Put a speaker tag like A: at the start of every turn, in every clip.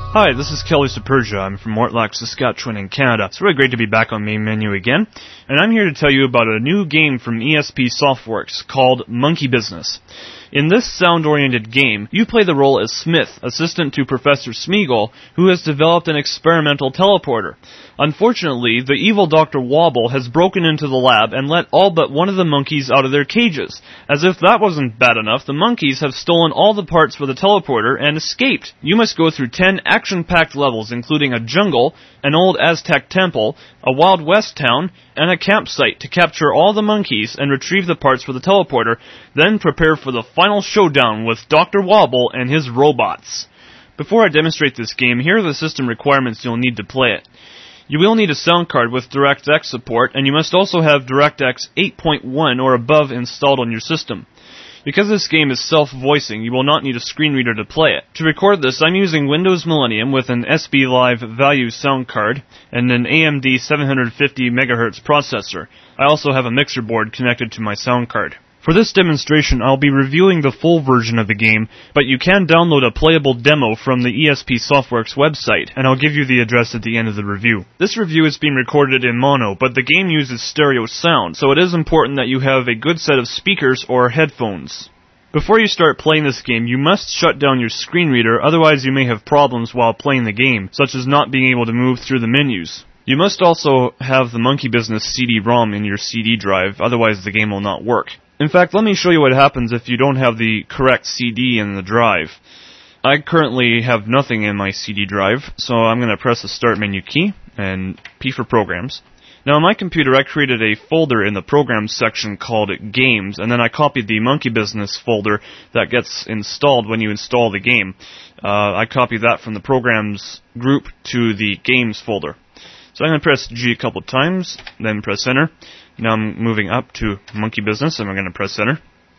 A: Hi, this is Kelly Supergia. I'm from Mortlach, Saskatchewan in Canada. It's really great to be back on Main Menu again, and I'm here to tell you about a new game from ESP Softworks called Monkey Business. In this sound-oriented game, you play the role as Smith, assistant to Professor Smeagol, who has developed an experimental teleporter. Unfortunately, the evil Dr. Wobble has broken into the lab and let all but one of the monkeys out of their cages. As if that wasn't bad enough, the monkeys have stolen all the parts for the teleporter and escaped. You must go through 10 action-packed levels, including a jungle, an old Aztec temple, a Wild West town, and a campsite to capture all the monkeys and retrieve the parts for the teleporter, then prepare for the final showdown with Dr. Wobble and his robots. Before I demonstrate this game, here are the system requirements you'll need to play it. You will need a sound card with DirectX support, and you must also have DirectX 8.1 or above installed on your system. Because this game is self-voicing, you will not need a screen reader to play it. To record this, I'm using Windows Millennium with an SB Live Value sound card and an AMD 750 MHz processor. I also have a mixer board connected to my sound card. For this demonstration, I'll be reviewing the full version of the game, but you can download a playable demo from the ESP Softworks website, and I'll give you the address at the end of the review. This review is being recorded in mono, but the game uses stereo sound, so it is important that you have a good set of speakers or headphones. Before you start playing this game, you must shut down your screen reader, otherwise you may have problems while playing the game, such as not being able to move through the menus. You must also have the Monkey Business CD-ROM in your CD drive, otherwise the game will not work. In fact, let me show you what happens if you don't have the correct CD in the drive. I currently have nothing in my CD drive, so I'm going to press the Start menu key and P for Programs. Now on my computer I created a folder in the Programs section called Games, and then I copied the Monkey Business folder that gets installed when you install the game. I copied that from the Programs group to the Games folder. So I'm going to press G a couple times, then press Enter. Now I'm moving up to Monkey Business, and we're going to press Enter.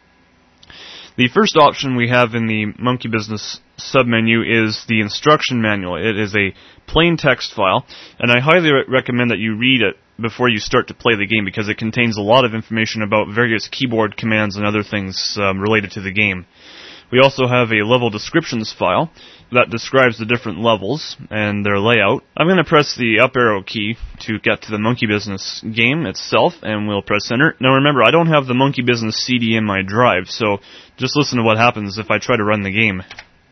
A: The first option we have in the Monkey Business submenu is the instruction manual. It is a plain text file, and I highly recommend that you read it before you start to play the game because it contains a lot of information about various keyboard commands and other things related to the game. We also have a level descriptions file that describes the different levels and their layout. I'm going to press the up arrow key to get to the Monkey Business game itself, and we'll press Enter. Now remember, I don't have the Monkey Business CD in my drive, so just listen to what happens if I try to run the game.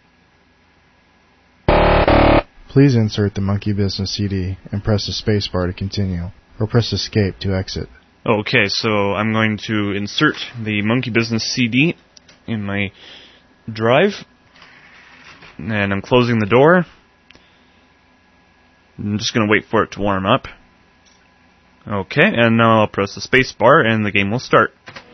B: Please insert the Monkey Business CD and press the spacebar to continue, or press Escape to exit.
A: Okay, so I'm going to insert the Monkey Business CD in my drive, and I'm closing the door. I'm just going to wait for it to warm up. Okay, and now I'll press the space bar and the game will start.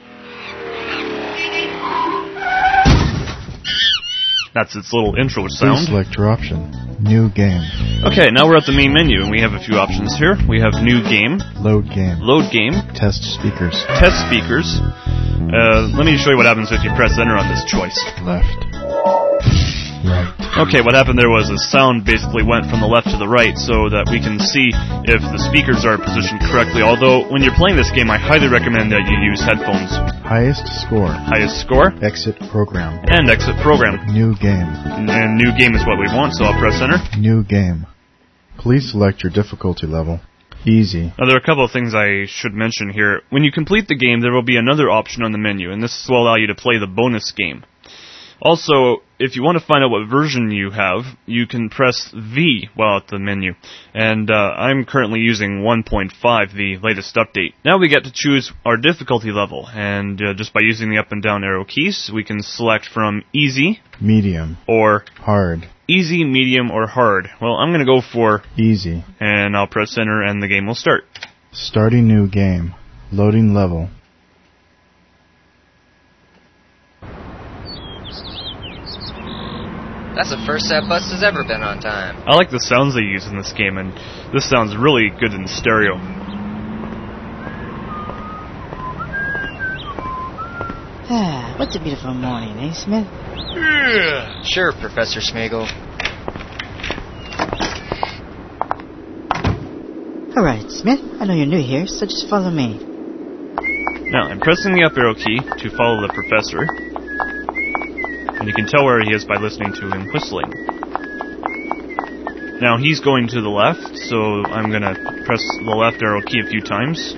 A: That's its little intro sound.
B: Please select your option. New game.
A: Okay, now we're at the main menu and we have a few options here. We have New Game.
B: Load game.
A: Load Game.
B: Test speakers.
A: Test speakers. Let me show you what happens if you press Enter on this choice.
B: Left. Right.
A: Okay, what happened there was the sound basically went from the left to the right so that we can see if the speakers are positioned correctly, although when you're playing this game I highly recommend that you use headphones.
B: Highest score.
A: Highest score.
B: Exit program.
A: And exit program.
B: New game.
A: And New Game is what we want, so I'll press Enter.
B: New game. Please select your difficulty level. Easy.
A: Now there are a couple of things I should mention here. When you complete the game there will be another option on the menu, and this will allow you to play the bonus game. Also, if you want to find out what version you have, you can press V while at the menu. And I'm currently using 1.5, the latest update. Now we get to choose our difficulty level, and just by using the up and down arrow keys, we can select from Easy,
B: Medium,
A: or
B: Hard.
A: Easy, Medium, or Hard. Well, I'm going to go for
B: Easy.
A: And I'll press Enter and the game will start.
B: Starting new game. Loading level.
C: That's the first that bus has ever been on time.
A: I like the sounds they use in this game, and this sounds really good in stereo.
D: What's a beautiful morning, eh, Smith?
C: Yeah. Sure, Professor Smeagol.
D: Alright, Smith, I know you're new here, so just follow me.
A: Now, I'm pressing the up arrow key to follow the professor. And you can tell where he is by listening to him whistling. Now he's going to the left, so I'm going to press the left arrow key a few times.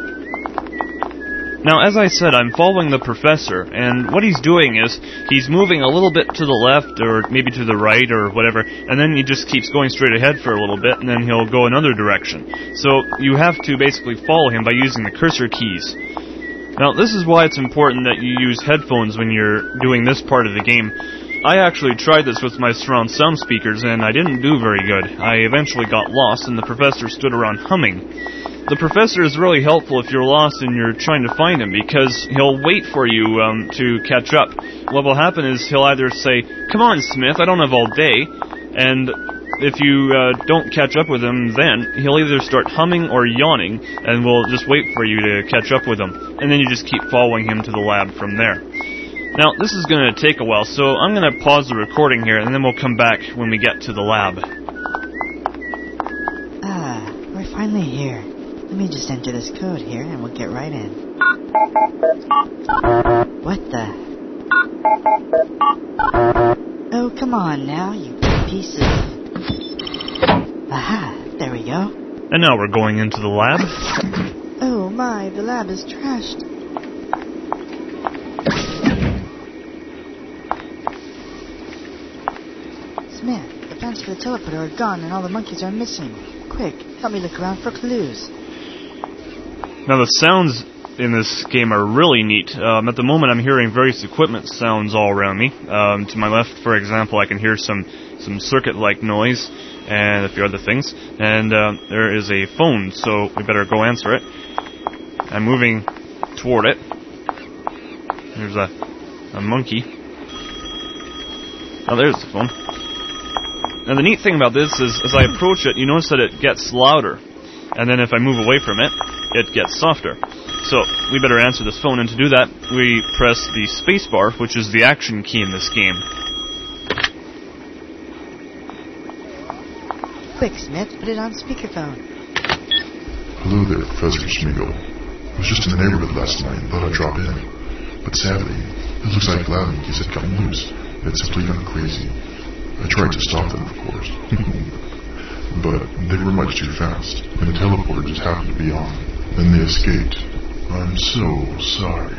A: Now, as I said, I'm following the professor, and what he's doing is he's moving a little bit to the left, or maybe to the right, or whatever, and then he just keeps going straight ahead for a little bit, and then he'll go another direction. So you have to basically follow him by using the cursor keys. Now, this is why it's important that you use headphones when you're doing this part of the game. I actually tried this with my surround sound speakers, and I didn't do very good. I eventually got lost, and the professor stood around humming. The professor is really helpful if you're lost and you're trying to find him, because he'll wait for you to catch up. What will happen is he'll either say, "Come on, Smith, I don't have all day," and if you don't catch up with him then, he'll either start humming or yawning, and will just wait for you to catch up with him. And then you just keep following him to the lab from there. Now, this is going to take a while, so I'm going to pause the recording here, and then we'll come back when we get to the lab.
D: We're finally here. Let me just enter this code here, and we'll get right in. What the? Oh, come on now, you piece of... Aha, there we go.
A: And now we're going into the lab.
D: Oh my, the lab is trashed. Smith, the plans for the teleporter are gone and all the monkeys are missing. Quick, help me look around for clues.
A: Now the sounds in this game are really neat. At the moment I'm hearing various equipment sounds all around me. To my left, for example, I can hear some circuit-like noise and a few other things. And there is a phone, so we better go answer it. I'm moving toward it. There's a monkey. Oh, there's the phone. Now the neat thing about this is, as I approach it, you notice that it gets louder. And then if I move away from it, it gets softer. So, we better answer this phone, and to do that, we press the spacebar, which is the action key in this game.
D: Quick, Smith, put it on speakerphone.
E: Hello there, Professor Schmigel. I was just in the neighborhood last night and thought I'd drop in. But sadly, it looks like lab monkeys had gotten loose. They'd simply gone crazy. I tried to stop them, of course. But they were much too fast, and the teleporter just happened to be on. Then they escaped. I'm so sorry.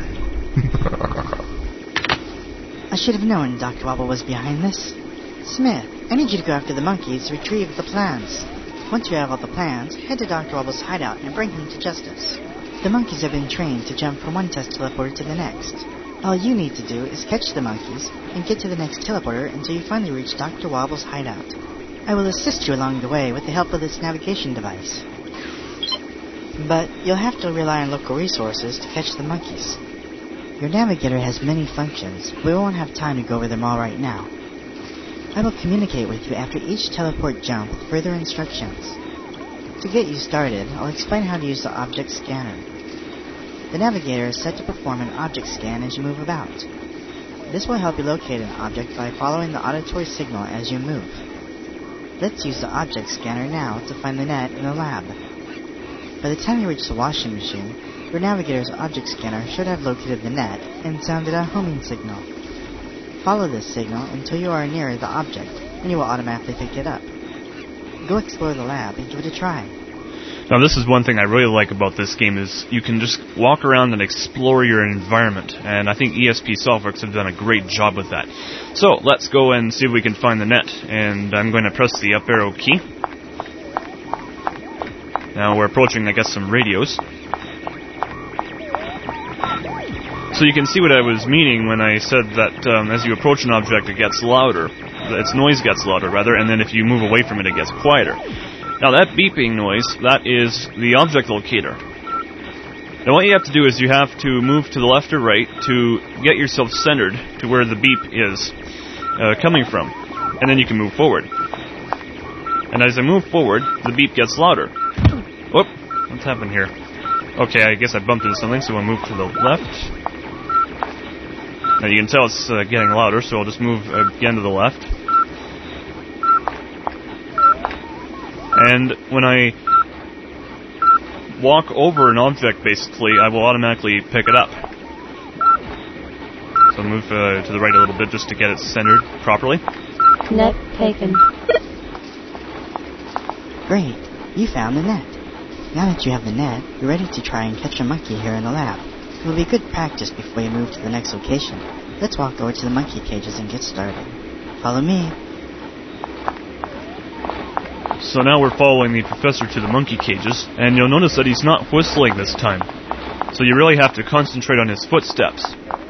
D: I should have known Dr. Wobble was behind this. Smith, I need you to go after the monkeys to retrieve the plans. Once you have all the plans, head to Dr. Wobble's hideout and bring him to justice. The monkeys have been trained to jump from one test teleporter to the next. All you need to do is catch the monkeys and get to the next teleporter until you finally reach Dr. Wobble's hideout. I will assist you along the way with the help of this navigation device. But you'll have to rely on local resources to catch the monkeys. Your navigator has many functions, but we won't have time to go over them all right now. I will communicate with you after each teleport jump with further instructions. To get you started, I'll explain how to use the object scanner. The navigator is set to perform an object scan as you move about. This will help you locate an object by following the auditory signal as you move. Let's use the object scanner now to find the net in the lab. By the time you reach the washing machine, your navigator's object scanner should have located the net and sounded a homing signal. Follow this signal until you are near the object, and you will automatically pick it up. Go explore the lab and give it a try.
A: Now this is one thing I really like about this game is you can just walk around and explore your environment, and I think ESP Softworks have done a great job with that. So let's go and see if we can find the net, and I'm going to press the up arrow key. Now we're approaching, I guess, some radios. So you can see what I was meaning when I said that as you approach an object it gets louder, its noise gets louder rather, and then if you move away from it it gets quieter. Now that beeping noise, that is the object locator. Now what you have to do is you have to move to the left or right to get yourself centered to where the beep is coming from. And then you can move forward. And as I move forward, the beep gets louder. Whoop, what's happened here? Okay, I guess I bumped into something, so I'll move to the left. Now you can tell it's getting louder, so I'll just move again to the left. And when I walk over an object, basically, I will automatically pick it up. So I'll move to the right a little bit just to get it centered properly.
F: Net taken.
D: Great, you found the net. Now that you have the net, you're ready to try and catch a monkey here in the lab. It will be good practice before you move to the next location. Let's walk over to the monkey cages and get started. Follow me.
A: So now we're following the professor to the monkey cages, and you'll notice that he's not whistling this time. So you really have to concentrate on his footsteps.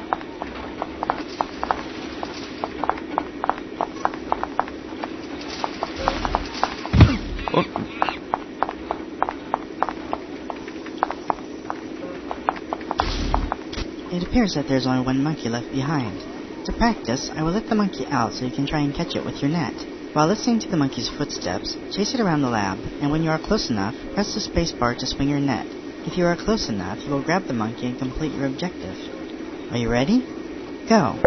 D: It appears that there's only one monkey left behind. To practice, I will let the monkey out so you can try and catch it with your net. While listening to the monkey's footsteps, chase it around the lab, and when you are close enough, press the space bar to swing your net. If you are close enough, you will grab the monkey and complete your objective. Are you ready? Go!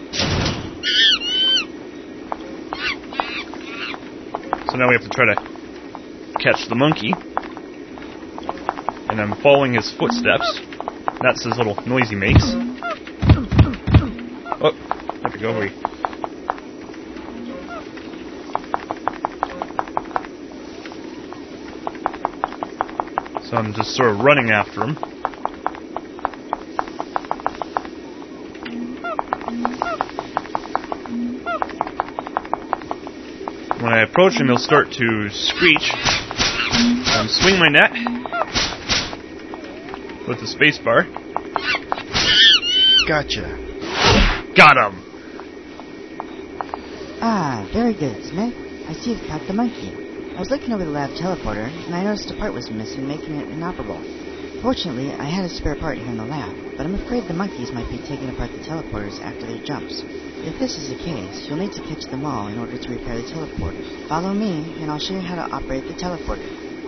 A: So now we have to try to catch the monkey. And I'm following his footsteps. That's his little noise he makes. Oh, there we go. So I'm just sort of running after him. When I approach him, he'll start to screech. Swing my net with the space bar.
B: Gotcha.
A: Got him!
D: Ah, very good, Smith. I see you've caught the monkey. I was looking over the lab teleporter, and I noticed a part was missing, making it inoperable. Fortunately, I had a spare part here in the lab, but I'm afraid the monkeys might be taking apart the teleporters after their jumps. If this is the case, you'll need to catch them all in order to repair the teleporter. Follow me, and I'll show you how to operate the teleporter.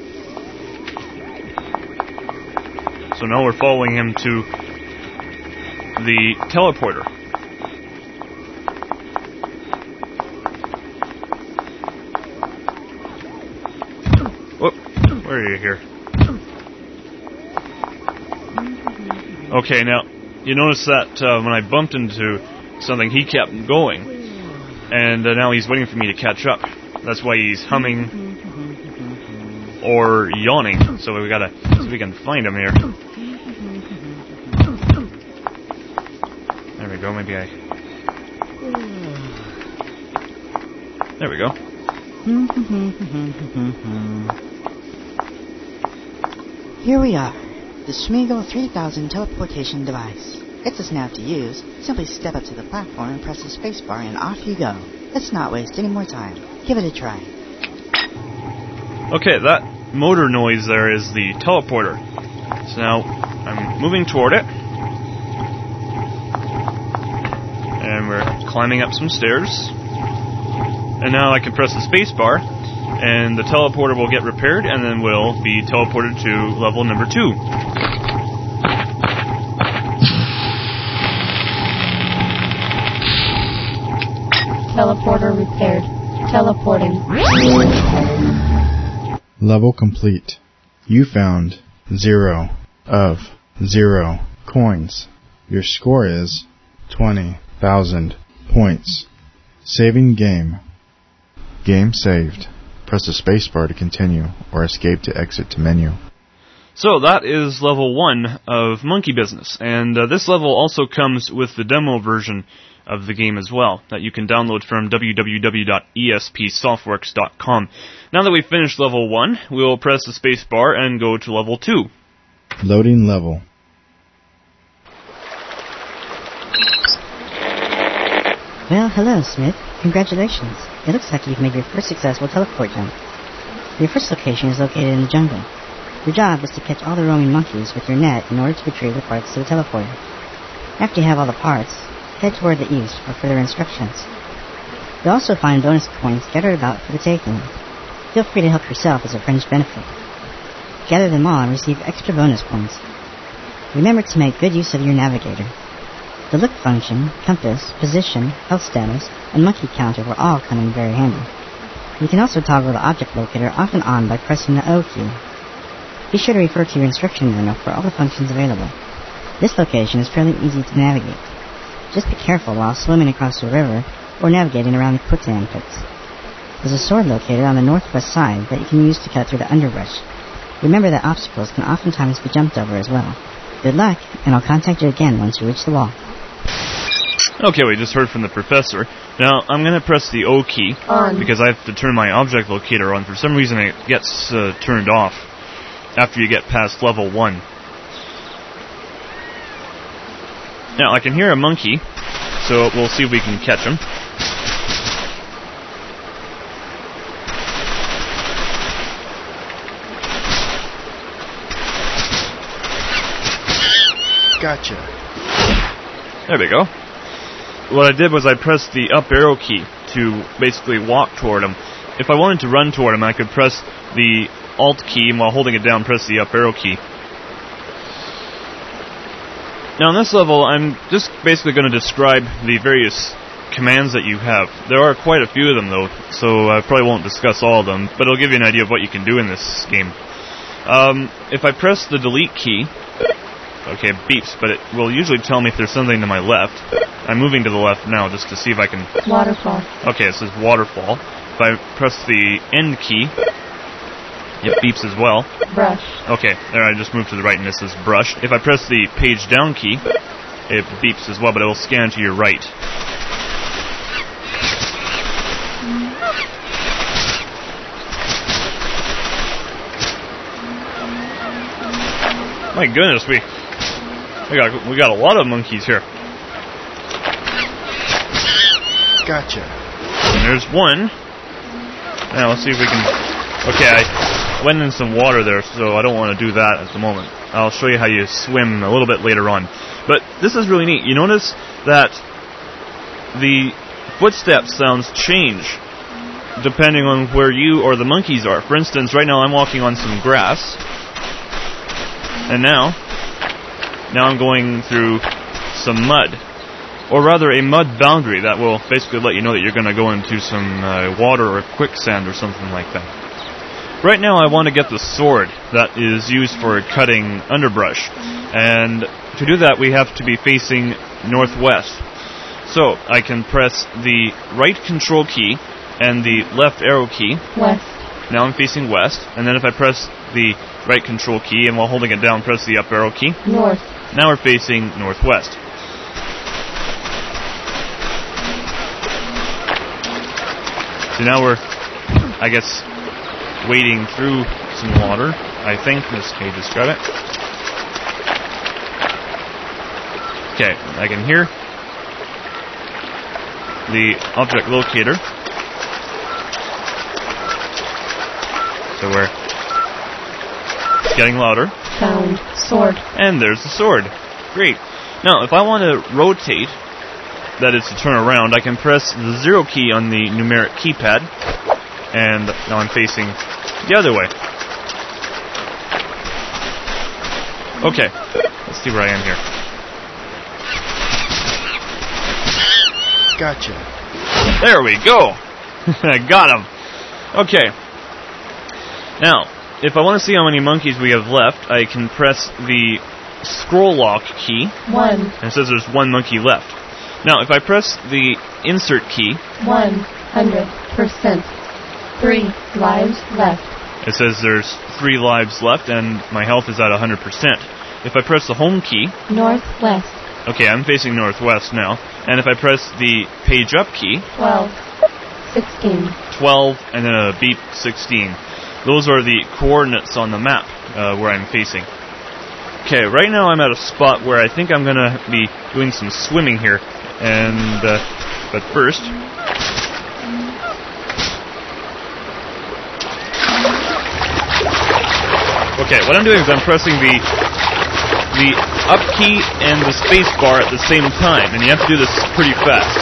A: So now we're following him to the teleporter. Whoop, where are you here? Okay, now, you notice that when I bumped into something, he kept going. And now he's waiting for me to catch up. That's why he's humming or yawning. So we gotta see if we can find him here. There we go, maybe there we go.
D: Here we are. The Smeagol 3000 teleportation device. It's a snap to use. Simply step up to the platform and press the spacebar and off you go. Let's not waste any more time. Give it a try.
A: Okay, that motor noise there is the teleporter. So now I'm moving toward it. And we're climbing up some stairs. And now I can press the spacebar, and the teleporter will get repaired, and then we'll be teleported to level number 2.
F: Teleporter repaired. Teleporting.
B: Level complete. You found 0 of 0 coins. Your score is 20,000 points. Saving game. Game saved. Press the spacebar to continue, or escape to exit to menu.
A: So that is level 1 of Monkey Business, and this level also comes with the demo version of the game as well, that you can download from www.espsoftworks.com. Now that we've finished level 1, we'll press the spacebar and go to level 2.
B: Loading level.
D: Well, hello, Smith. Congratulations. It looks like you've made your first successful teleport jump. Your first location is located in the jungle. Your job is to catch all the roaming monkeys with your net in order to retrieve the parts to the teleporter. After you have all the parts, head toward the east for further instructions. You'll also find bonus coins scattered about for the taking. Feel free to help yourself as a fringe benefit. Gather them all and receive extra bonus points. Remember to make good use of your navigator. The look function, compass, position, health status, and monkey counter will all come in very handy. You can also toggle the object locator off and on by pressing the O key. Be sure to refer to your instruction manual for all the functions available. This location is fairly easy to navigate. Just be careful while swimming across the river or navigating around the quicksand pits. There's a sword located on the northwest side that you can use to cut through the underbrush. Remember that obstacles can oftentimes be jumped over as well. Good luck, and I'll contact you again once you reach the wall.
A: Okay, we just heard from the professor. Now, I'm going to press the O key, because I have to turn my object locator on. For some reason, it gets turned off after you get past level 1. Now, I can hear a monkey, so we'll see if we can catch him.
B: Gotcha.
A: There we go. What I did was I pressed the up arrow key to basically walk toward him. If I wanted to run toward him, I could press the Alt key, and while holding it down, press the up arrow key. Now, on this level, I'm just basically going to describe the various commands that you have. There are quite a few of them, though, so I probably won't discuss all of them, but it'll give you an idea of what you can do in this game. If I press the delete key, okay, it beeps, but it will usually tell me if there's something to my left. I'm moving to the left now just to see if I can...
F: Waterfall.
A: Okay, it says waterfall. If I press the end key, it beeps as well.
F: Brush.
A: Okay, there I just moved to the right and it says brush. If I press the page down key, it beeps as well, but it will scan to your right. My goodness, we got a lot of monkeys here.
B: Gotcha.
A: And there's one. Now let's see if we can... Okay, I went in some water there, so I don't want to do that at the moment. I'll show you how you swim a little bit later on. But this is really neat. You notice that the footstep sounds change depending on where you or the monkeys are. For instance, right now I'm walking on some grass. And now I'm going through some mud. Or rather, a mud boundary that will basically let you know that you're going to go into some water or quicksand or something like that. Right now, I want to get the sword that is used for cutting underbrush. And to do that, we have to be facing northwest. So, I can press the right control key and the left arrow key.
F: West.
A: Now I'm facing west. And then if I press the right control key and while holding it down, press the up arrow key.
F: North.
A: Now we're facing northwest. So now we're, I guess, wading through some water. I think this can describe it. Okay, I can hear the object locator. So it's getting louder.
F: Found. Sword.
A: And there's the sword. Great. Now, if I want to rotate, that is to turn around, I can press the 0 key on the numeric keypad. And now I'm facing the other way. Okay, let's see where I am here.
B: Gotcha.
A: There we go. I got him. Okay. Now, if I want to see how many monkeys we have left, I can press the scroll lock key.
F: 1.
A: And it says there's 1 monkey left. Now, if I press the insert key,
F: 100%. 3 lives left.
A: It says there's 3 lives left, and my health is at 100%. If I press the home key,
F: Northwest.
A: okay, I'm facing northwest now. And if I press the page up key,
F: 12. 16.
A: 12, and then a beep 16. Those are the coordinates on the map where I'm facing. Okay, right now I'm at a spot where I think I'm going to be doing some swimming here. And, but first... Okay, what I'm doing is I'm pressing the up key and the space bar at the same time, and you have to do this pretty fast.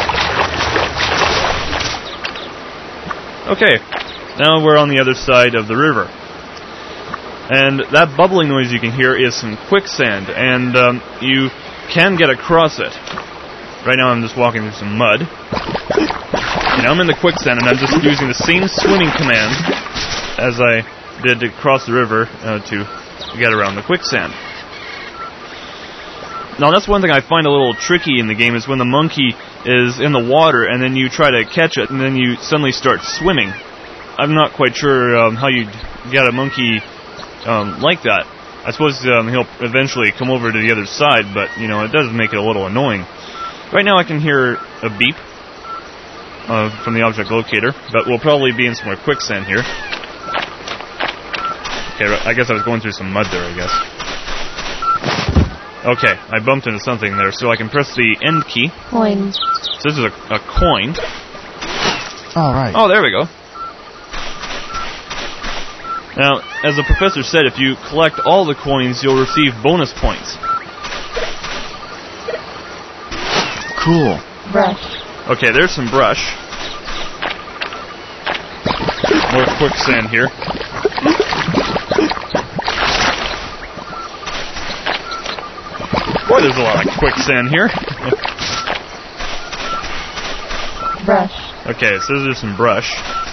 A: Okay, now we're on the other side of the river. And that bubbling noise you can hear is some quicksand, and you can get across it. Right now I'm just walking through some mud. And now I'm in the quicksand, and I'm just using the same swimming command as I did to cross the river to get around the quicksand. Now that's one thing I find a little tricky in the game, is when the monkey is in the water and then you try to catch it and then you suddenly start swimming. I'm not quite sure how you get a monkey like that. I suppose he'll eventually come over to the other side, but it does make it a little annoying. Right now I can hear a beep from the object locator, but we'll probably be in some more quicksand here. Okay, I guess I was going through some mud there, I guess. Okay, I bumped into something there, so I can press the end key.
F: Coin.
A: So this is a coin.
B: Alright.
A: Oh, there we go. Now, as the professor said, if you collect all the coins, you'll receive bonus points.
B: Cool.
F: Brush.
A: Okay, there's some brush. More quicksand here. Boy, there's a lot of quicksand here.
F: Brush.
A: Okay, so there's some brush.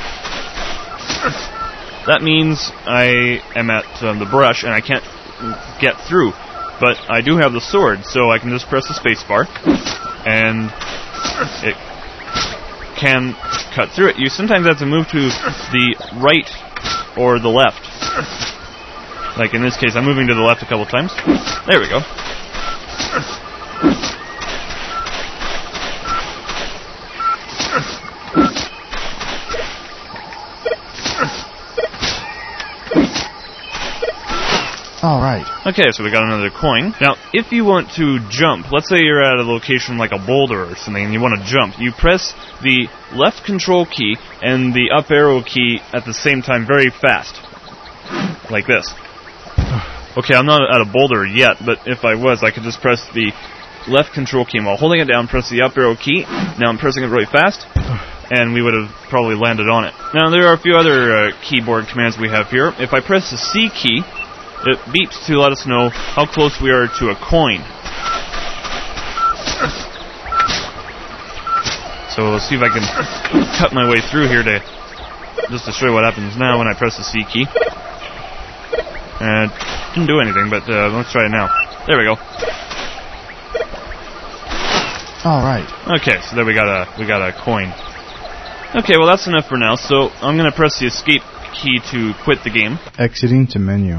A: That means I am at the brush and I can't get through. But I do have the sword, so I can just press the spacebar and it can cut through it. You sometimes have to move to the right or the left. Like in this case, I'm moving to the left a couple times. There we go.
B: Alright.
A: Okay, so we got another coin. Now, if you want to jump, let's say you're at a location like a boulder or something and you want to jump, you press the left control key and the up arrow key at the same time very fast. Like this. Okay, I'm not at a boulder yet, but if I was, I could just press the left control key while holding it down, press the up arrow key. Now I'm pressing it really fast, and we would have probably landed on it. Now, there are a few other keyboard commands we have here. If I press the C key, it beeps to let us know how close we are to a coin. So let's see if I can cut my way through here to show you what happens now when I press the C key. Didn't do anything, but let's try it now. There we go.
B: Alright.
A: Okay, so there we got a coin. Okay, well that's enough for now, so I'm going to press the escape key to quit the game.
B: Exiting to menu.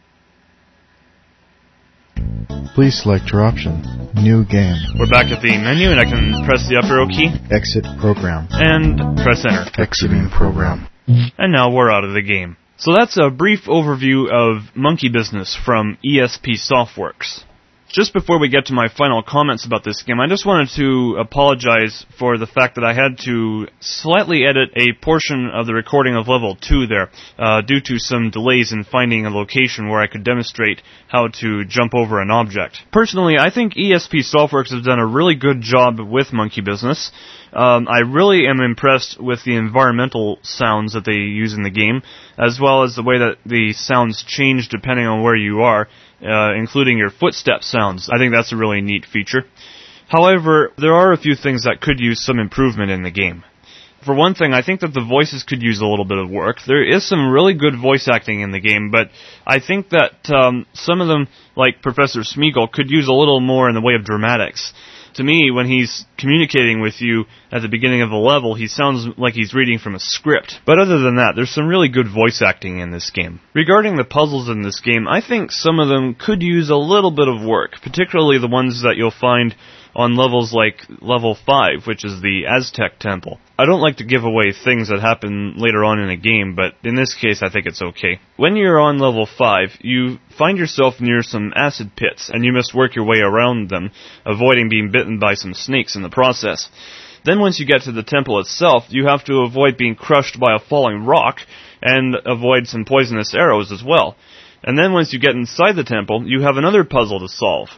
B: Please select your option. New game.
A: We're back at the menu, and I can press the up arrow key.
B: Exit program.
A: And press enter.
B: Exiting program.
A: And now we're out of the game. So that's a brief overview of Monkey Business from ESP Softworks. Just before we get to my final comments about this game, I just wanted to apologize for the fact that I had to slightly edit a portion of the recording of level 2 there, due to some delays in finding a location where I could demonstrate how to jump over an object. Personally, I think ESP Softworks has done a really good job with Monkey Business. I really am impressed with the environmental sounds that they use in the game, as well as the way that the sounds change depending on where you are, including your footstep sounds. I think that's a really neat feature. However, there are a few things that could use some improvement in the game. For one thing, I think that the voices could use a little bit of work. There is some really good voice acting in the game, but I think that some of them, like Professor Smeagol, could use a little more in the way of dramatics. To me, when he's communicating with you at the beginning of the level, he sounds like he's reading from a script. But other than that, there's some really good voice acting in this game. Regarding the puzzles in this game, I think some of them could use a little bit of work, particularly the ones that you'll find on levels like level 5, which is the Aztec Temple. I don't like to give away things that happen later on in a game, but in this case I think it's okay. When you're on level 5, you find yourself near some acid pits, and you must work your way around them, avoiding being bitten by some snakes in the process. Then once you get to the temple itself, you have to avoid being crushed by a falling rock, and avoid some poisonous arrows as well. And then once you get inside the temple, you have another puzzle to solve.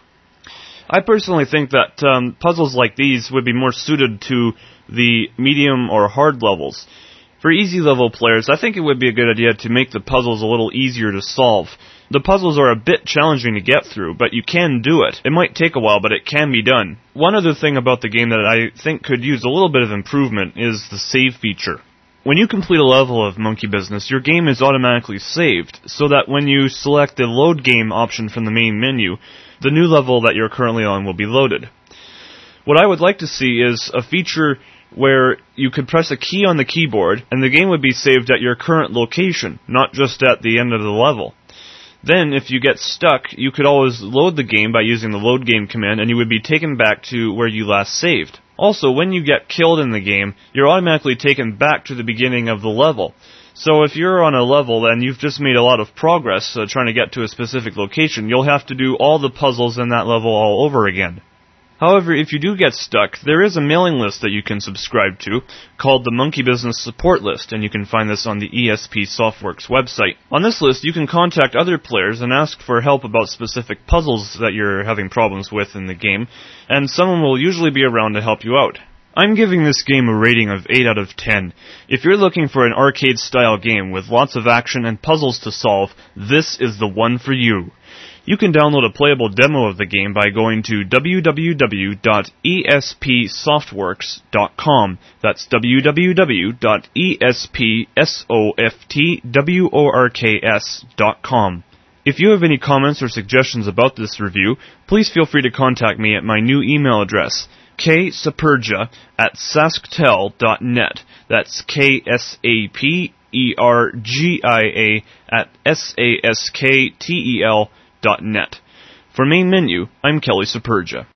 A: I personally think that puzzles like these would be more suited to the medium or hard levels. For easy level players, I think it would be a good idea to make the puzzles a little easier to solve. The puzzles are a bit challenging to get through, but you can do it. It might take a while, but it can be done. One other thing about the game that I think could use a little bit of improvement is the save feature. When you complete a level of Monkey Business, your game is automatically saved, so that when you select the Load Game option from the main menu, the new level that you're currently on will be loaded. What I would like to see is a feature where you could press a key on the keyboard, and the game would be saved at your current location, not just at the end of the level. Then, if you get stuck, you could always load the game by using the Load Game command, and you would be taken back to where you last saved. Also, when you get killed in the game, you're automatically taken back to the beginning of the level. So if you're on a level and you've just made a lot of progress trying to get to a specific location, you'll have to do all the puzzles in that level all over again. However, if you do get stuck, there is a mailing list that you can subscribe to called the Monkey Business Support List, and you can find this on the ESP Softworks website. On this list, you can contact other players and ask for help about specific puzzles that you're having problems with in the game, and someone will usually be around to help you out. I'm giving this game a rating of 8 out of 10. If you're looking for an arcade-style game with lots of action and puzzles to solve, this is the one for you. You can download a playable demo of the game by going to www.espsoftworks.com. That's www.espsoftworks.com. If you have any comments or suggestions about this review, please feel free to contact me at my new email address, ksapergia@sasktel.net. That's KSAPERGIA@SASKTEL.net. For Main Menu, I'm Kelly Sapergia.